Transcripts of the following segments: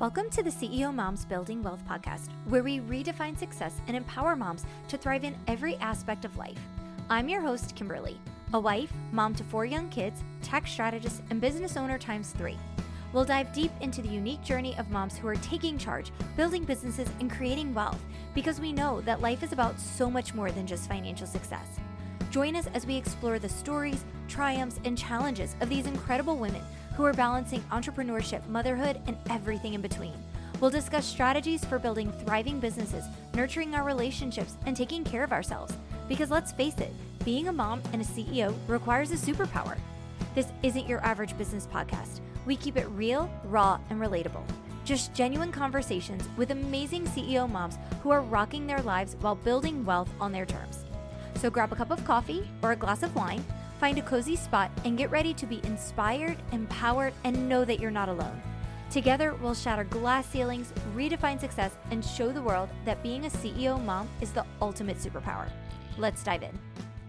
Welcome to the CEO Moms Building Wealth podcast, where we redefine success and empower moms to thrive in every aspect of life. I'm your host, Kimberly, a wife, mom to 4 young kids, tax strategist, and business owner times 3. We'll dive deep into the unique journey of moms who are taking charge, building businesses, and creating wealth, because we know that life is about so much more than just financial success. Join us as we explore the stories, triumphs, and challenges of these incredible women who are balancing entrepreneurship, motherhood, and everything in between. We'll discuss strategies for building thriving businesses, nurturing our relationships, and taking care of ourselves. Because let's face it, being a mom and a CEO requires a superpower. This isn't your average business podcast. We keep it real, raw, and relatable. Just genuine conversations with amazing CEO moms who are rocking their lives while building wealth on their terms. So grab a cup of coffee or a glass of wine, find a cozy spot, and get ready to be inspired, empowered, and know that you're not alone. Together, we'll shatter glass ceilings, redefine success, and show the world that being a CEO mom is the ultimate superpower. Let's dive in.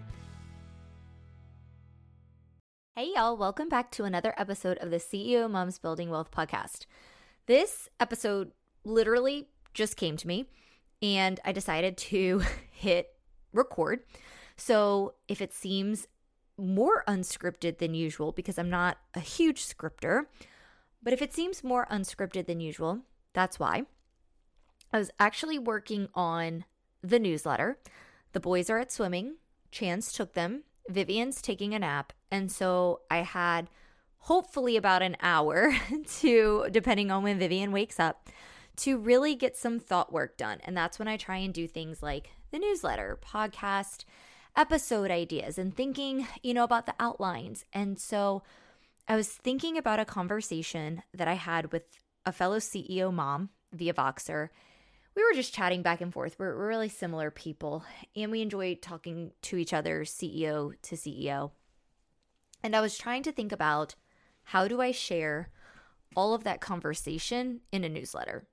Hey y'all, welcome back to another episode of the CEO Moms Building Wealth podcast. This episode literally just came to me and I decided to hit record. So if it seems more unscripted than usual, because I'm not a huge scripter, but if it seems more unscripted than usual, that's why. I was actually working on the newsletter. The boys are at swimming. Chance took them. Vivian's taking a nap. And so I had hopefully about an hour to, depending on when Vivian wakes up, to really get some thought work done. And that's when I try and do things like the newsletter, podcast, episode ideas, and thinking, about the outlines. And so I was thinking about a conversation that I had with a fellow CEO mom via Voxer. We were just chatting back and forth. We're really similar people, and we enjoy talking to each other, CEO to CEO. And I was trying to think about, how do I share all of that conversation in a newsletter?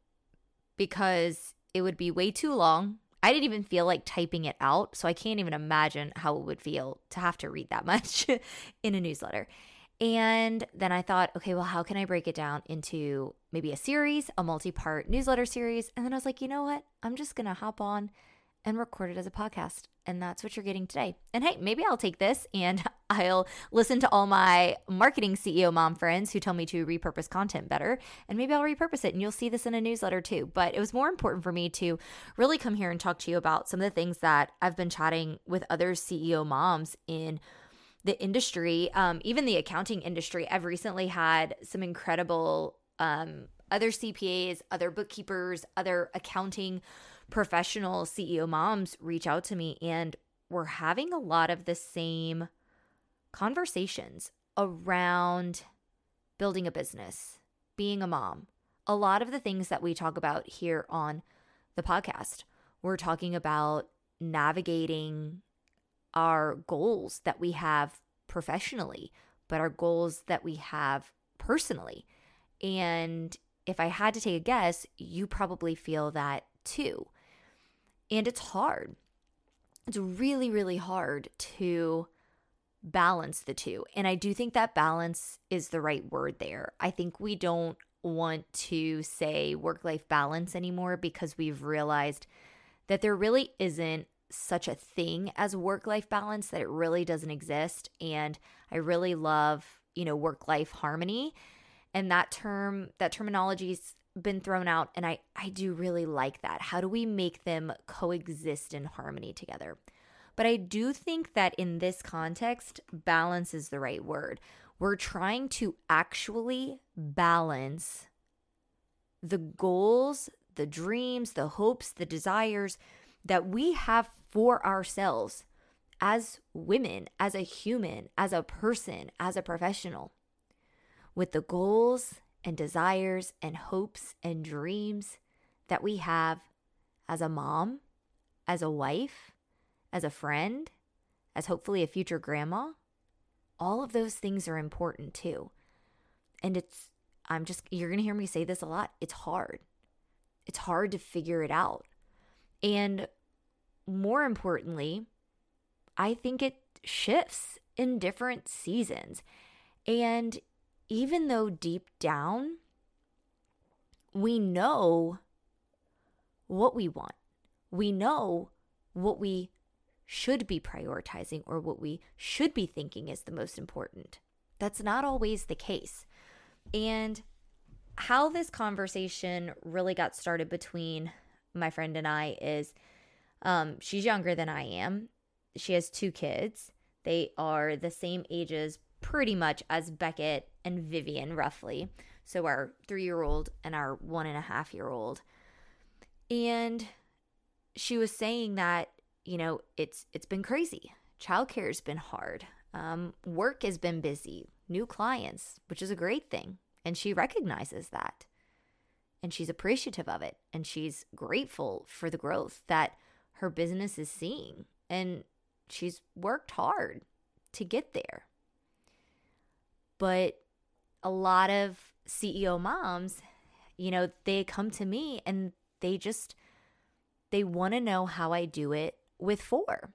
Because it would be way too long. I didn't even feel like typing it out, so I can't even imagine how it would feel to have to read that much in a newsletter. And then I thought, okay, well, how can I break it down into maybe a series, a multi-part newsletter series? And then I was like, you know what? I'm just going to hop on and record it as a podcast. And that's what you're getting today. And hey, maybe I'll take this and I'll listen to all my marketing CEO mom friends who tell me to repurpose content better. And maybe I'll repurpose it and you'll see this in a newsletter too. But it was more important for me to really come here and talk to you about some of the things that I've been chatting with other CEO moms in the industry, even the accounting industry. I've recently had some incredible other CPAs, other bookkeepers, other accounting professional CEO moms reach out to me, and we're having a lot of the same conversations around building a business, being a mom. A lot of the things that we talk about here on the podcast, we're talking about navigating our goals that we have professionally, but our goals that we have personally. And if I had to take a guess, you probably feel that too. And it's hard. It's really, really hard to balance the two. And I do think that balance is the right word there. I think we don't want to say work-life balance anymore because we've realized that there really isn't such a thing as work-life balance, that it really doesn't exist. And I really love, work-life harmony. And that terminology's been thrown out, and I do really like that. How do we make them coexist in harmony together? But I do think that in this context, balance is the right word. We're trying to actually balance the goals, the dreams, the hopes, the desires that we have for ourselves as women, as a human, as a person, as a professional, with the goals and desires and hopes and dreams that we have as a mom, as a wife, as a friend, as hopefully a future grandma. All of those things are important too. And you're going to hear me say this a lot. It's hard. It's hard to figure it out. And more importantly, I think it shifts in different seasons. And even though deep down we know what we want. We know what we should be prioritizing or what we should be thinking is the most important. That's not always the case. And how this conversation really got started between my friend and I is she's younger than I am. She has 2 kids. They are the same ages pretty much as Beckett and Vivian, roughly. So our 3-year-old and our 1.5-year-old. And she was saying that, it's been crazy. Childcare has been hard. Work has been busy. New clients, which is a great thing. And she recognizes that. And she's appreciative of it. And she's grateful for the growth that her business is seeing. And she's worked hard to get there. But a lot of CEO moms, they come to me and they want to know how I do it with 4.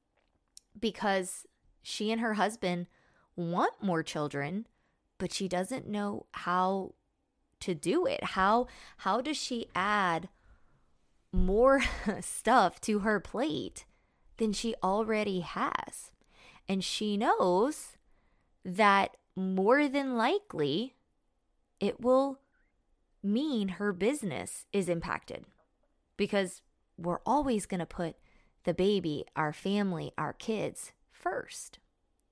Because she and her husband want more children, but she doesn't know how to do it. How does she add more stuff to her plate than she already has? And she knows that more than likely it will mean her business is impacted, because we're always going to put the baby, our family, our kids first.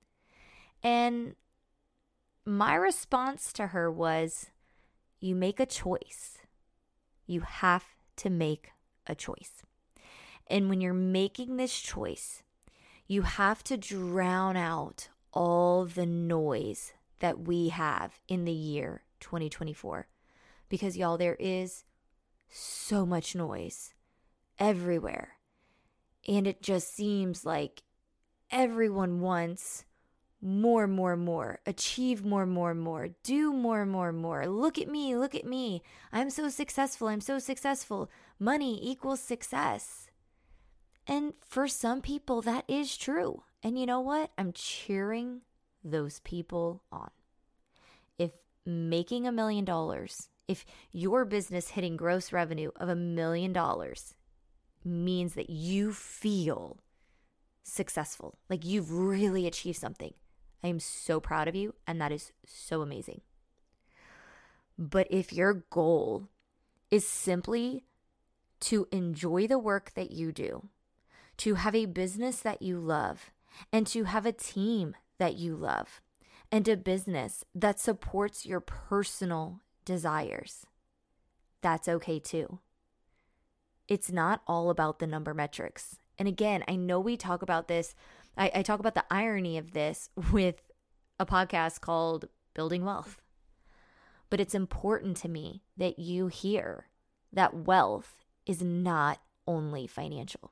And my response to her was, you make a choice. You have to make a choice. And when you're making this choice, you have to drown out all the noise that we have in the year 2024. Because y'all, there is so much noise everywhere. And it just seems like everyone wants more, achieve more, do more. Look at me. I'm so successful. Money equals success. And for some people, that is true. And you know what? I'm cheering those people on. If making $1 million, if your business hitting gross revenue of $1 million means that you feel successful, like you've really achieved something, I am so proud of you, and that is so amazing. But if your goal is simply to enjoy the work that you do, to have a business that you love, and to have a team that you love, and a business that supports your personal desires, that's okay too. It's not all about the number metrics. And again, I know we talk about this. I talk about the irony of this with a podcast called Building Wealth. But it's important to me that you hear that wealth is not only financial.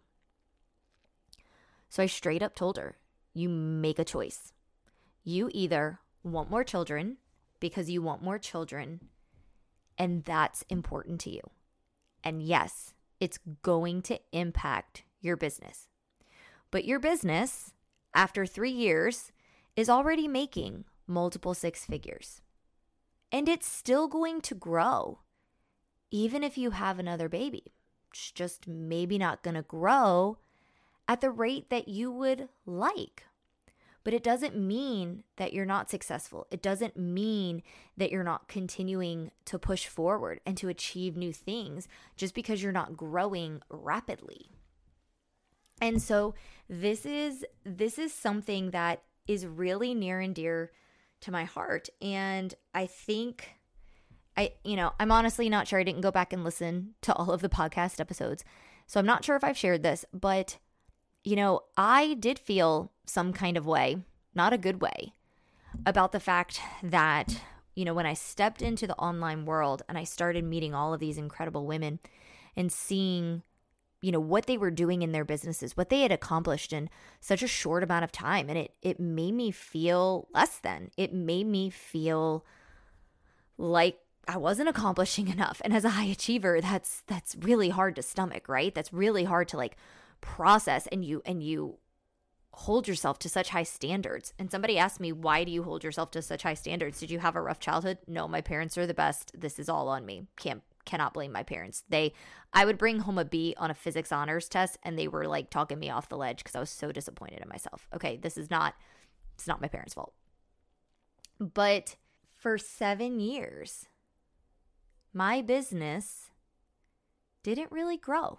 So I straight up told her, you make a choice. You either want more children because you want more children, and that's important to you. And yes, it's going to impact your business. But your business, after 3 years, is already making multiple 6 figures. And it's still going to grow, even if you have another baby. It's just maybe not going to grow at the rate that you would like. But it doesn't mean that you're not successful. It doesn't mean that you're not continuing to push forward and to achieve new things just because you're not growing rapidly. And so this is something that is really near and dear to my heart. And I think I'm honestly not sure. I didn't go back and listen to all of the podcast episodes. So I'm not sure if I've shared this, but I did feel some kind of way, not a good way, about the fact that, when I stepped into the online world and I started meeting all of these incredible women and seeing, what they were doing in their businesses, what they had accomplished in such a short amount of time. And it made me feel less than. It made me feel like I wasn't accomplishing enough. And as a high achiever, that's really hard to stomach, right? That's really hard to process, and you hold yourself to such high standards. And somebody asked me, why do you hold yourself to such high standards? Did you have a rough childhood? No, my parents are the best. This is all on me. cannot blame my parents. I would bring home a B on a physics honors test and they were like talking me off the ledge because I was so disappointed in myself. Okay, it's not my parents' fault. But for 7 years, my business didn't really grow.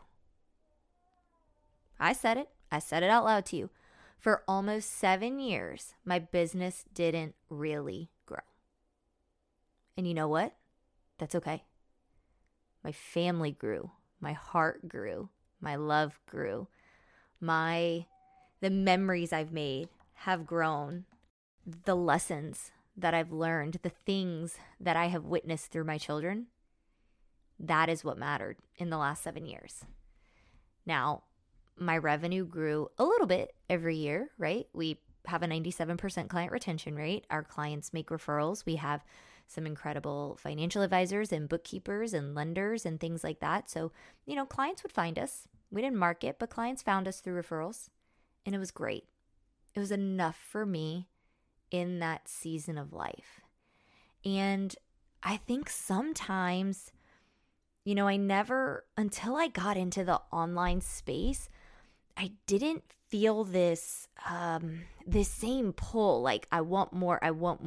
I said it out loud to you. For almost 7 years, my business didn't really grow. And you know what? That's okay. My family grew. My heart grew. My love grew. The memories I've made have grown. The lessons that I've learned, the things that I have witnessed through my children, that is what mattered in the last 7 years. Now, my revenue grew a little bit every year, right? We have a 97% client retention rate. Our clients make referrals. We have some incredible financial advisors and bookkeepers and lenders and things like that. So, clients would find us. We didn't market, but clients found us through referrals, and it was great. It was enough for me in that season of life. And I think sometimes, until I got into the online space, I didn't feel this same pull, like I want more,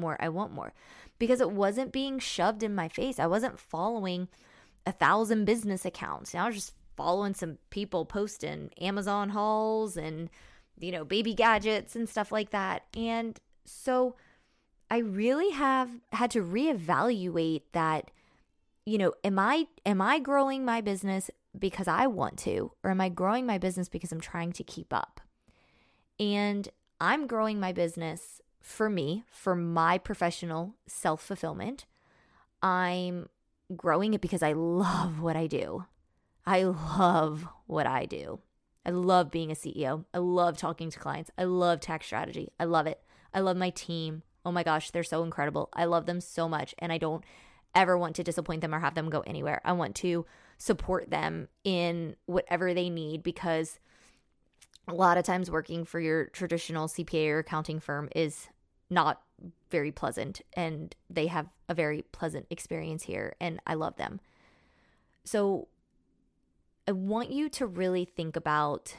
because it wasn't being shoved in my face. I wasn't following 1,000 business accounts. I was just following some people posting Amazon hauls and, baby gadgets and stuff like that. And so I really have had to reevaluate that, am I growing my business because I want to, or am I growing my business because I'm trying to keep up? And I'm growing my business for me, for my professional self-fulfillment. I'm growing it because I love what I do. I love what I do. I love being a CEO. I love talking to clients. I love tax strategy. I love it. I love my team. Oh my gosh, they're so incredible. I love them so much, and I don't ever want to disappoint them or have them go anywhere. I want to support them in whatever they need, because a lot of times working for your traditional CPA or accounting firm is not very pleasant, and they have a very pleasant experience here, and I love them. So I want you to really think about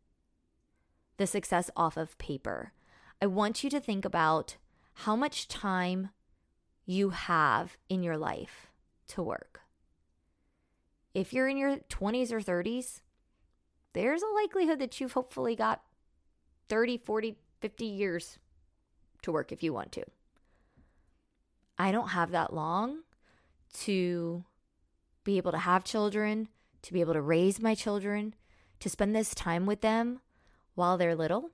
the success off of paper. I want you to think about how much time you have in your life to work. If you're in your 20s or 30s, there's a likelihood that you've hopefully got 30, 40, 50 years to work if you want to. I don't have that long to be able to have children, to be able to raise my children, to spend this time with them while they're little.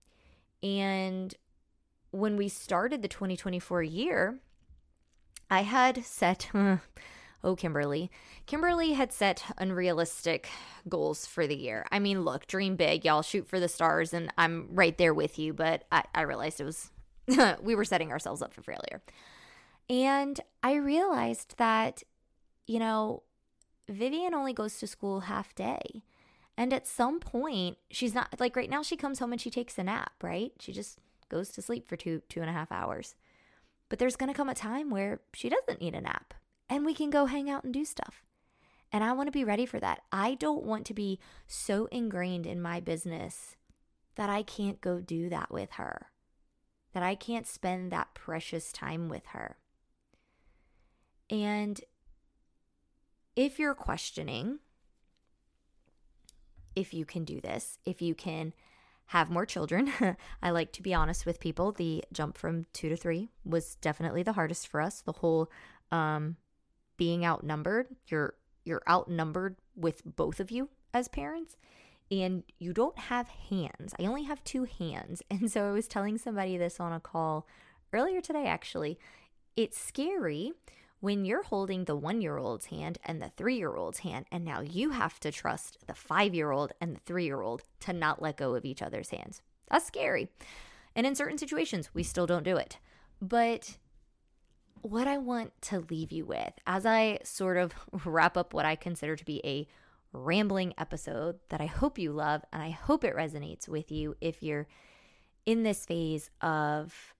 And when we started the 2024 year, I had set, Kimberly had set unrealistic goals for the year. I mean, look, dream big, y'all, shoot for the stars, and I'm right there with you, but I realized it was, we were setting ourselves up for failure. And I realized that, Vivian only goes to school half day. And at some point, she's not, like right now she comes home and she takes a nap, right? She just goes to sleep for 2.5 hours. But there's going to come a time where she doesn't need a nap and we can go hang out and do stuff. And I want to be ready for that. I don't want to be so ingrained in my business that I can't go do that with her, that I can't spend that precious time with her. And if you're questioning if you can do this, if you can have more children, I like to be honest with people. The jump from 2 to 3 was definitely the hardest for us. The whole being outnumbered, you're outnumbered with both of you as parents, and you don't have hands. I only have 2 hands. And so I was telling somebody this on a call earlier today, actually. It's scary when you're holding the 1-year-old's hand and the 3-year-old's hand, and now you have to trust the 5-year-old and the 3-year-old to not let go of each other's hands. That's scary. And in certain situations, we still don't do it. But what I want to leave you with, as I sort of wrap up what I consider to be a rambling episode that I hope you love, and I hope it resonates with you if you're in this phase of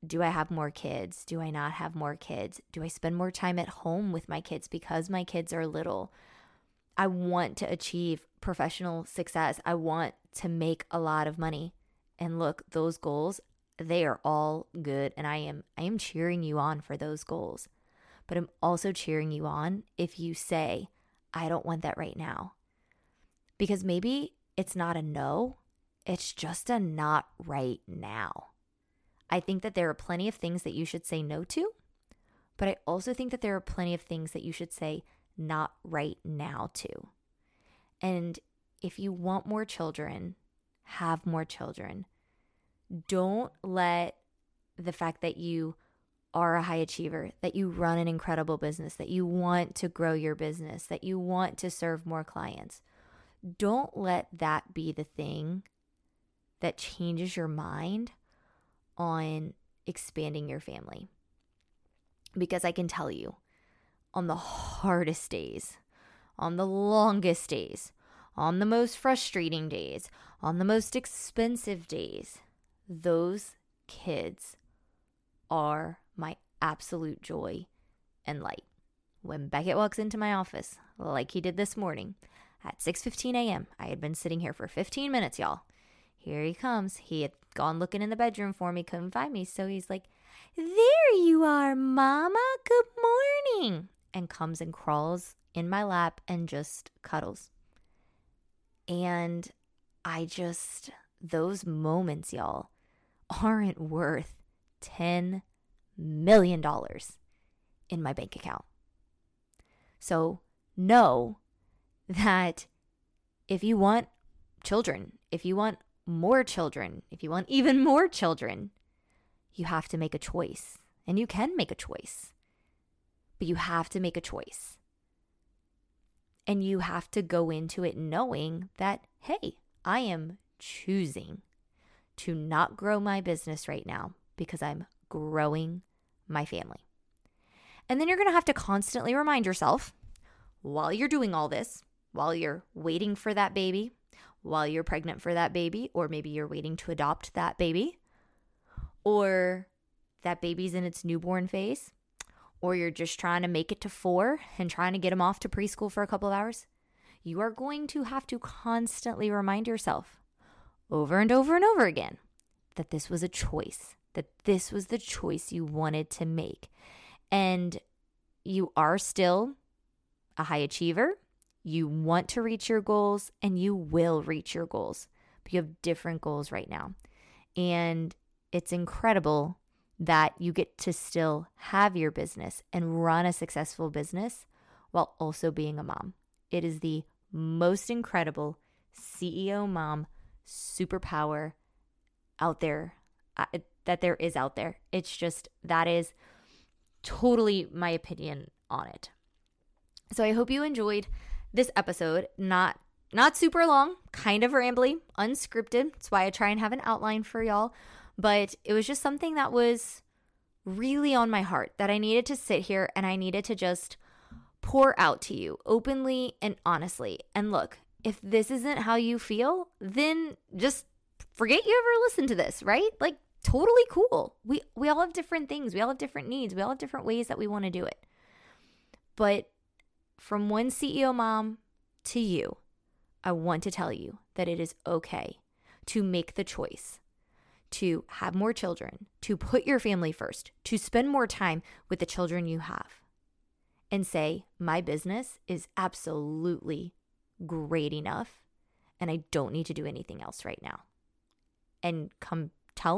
do I have more kids? Do I not have more kids? Do I spend more time at home with my kids because my kids are little? I want to achieve professional success. I want to make a lot of money. And look, those goals, they are all good. And I am cheering you on for those goals. But I'm also cheering you on if you say, I don't want that right now. Because maybe it's not a no, it's just a not right now. I think that there are plenty of things that you should say no to, but I also think that there are plenty of things that you should say not right now to. And if you want more children, have more children. Don't let the fact that you are a high achiever, that you run an incredible business, that you want to grow your business, that you want to serve more clients, don't let that be the thing that changes your mind on expanding your family. Because I can tell you, on the hardest days, on the longest days, on the most frustrating days, on the most expensive days, those kids are my absolute joy and light. When Beckett walks into my office, like he did this morning, at 6:15 a.m., I had been sitting here for 15 minutes, y'all. Here he comes. He had gone looking in the bedroom for me, couldn't find me. So he's like, there you are, Mama. Good morning. And comes and crawls in my lap and just cuddles. And those moments, y'all, aren't worth $10 million in my bank account. So know that if you want children, if you want more children, if you want even more children, you have to make a choice. And you can make a choice, but you have to make a choice. And you have to go into it knowing that, hey, I am choosing to not grow my business right now because I'm growing my family. And then you're going to have to constantly remind yourself while you're doing all this, while you're waiting for that baby, while you're pregnant for that baby, or maybe you're waiting to adopt that baby, or that baby's in its newborn phase, or you're just trying to make it to 4 and trying to get them off to preschool for a couple of hours, you are going to have to constantly remind yourself over and over and over again that this was a choice, that this was the choice you wanted to make. And you are still a high achiever. You want to reach your goals and you will reach your goals. But you have different goals right now. And it's incredible that you get to still have your business and run a successful business while also being a mom. It is the most incredible CEO mom superpower out there that there is out there. It's just, that is totally my opinion on it. So I hope you enjoyed this episode. Not super long, kind of rambly, unscripted. That's why I try and have an outline for y'all. But it was just something that was really on my heart, that I needed to sit here and I needed to just pour out to you openly and honestly. And look, if this isn't how you feel, then just forget you ever listened to this, right? Like, totally cool. We all have different things. We all have different needs. We all have different ways that we want to do it. But from one CEO mom to you, I want to tell you that it is okay to make the choice to have more children, to put your family first, to spend more time with the children you have, and say, my business is absolutely great enough and I don't need to do anything else right now. And come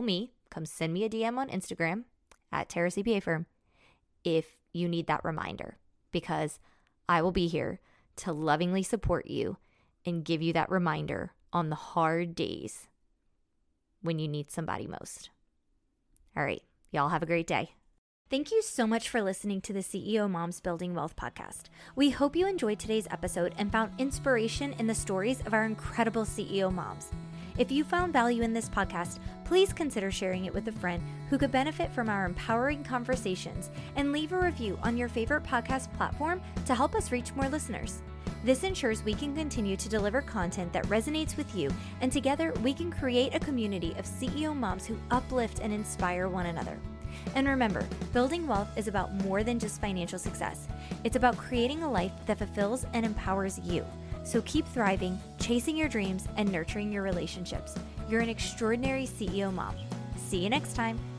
send me a DM on Instagram at Terra CPA Firm if you need that reminder, because I will be here to lovingly support you and give you that reminder on the hard days when you need somebody most. All right, y'all have a great day. Thank you so much for listening to the CEO Moms Building Wealth podcast. We hope you enjoyed today's episode and found inspiration in the stories of our incredible CEO moms. If you found value in this podcast, please consider sharing it with a friend who could benefit from our empowering conversations, and leave a review on your favorite podcast platform to help us reach more listeners. This ensures we can continue to deliver content that resonates with you, and together we can create a community of CEO moms who uplift and inspire one another. And remember, building wealth is about more than just financial success. It's about creating a life that fulfills and empowers you. So keep thriving, chasing your dreams, and nurturing your relationships. You're an extraordinary CEO mom. See you next time.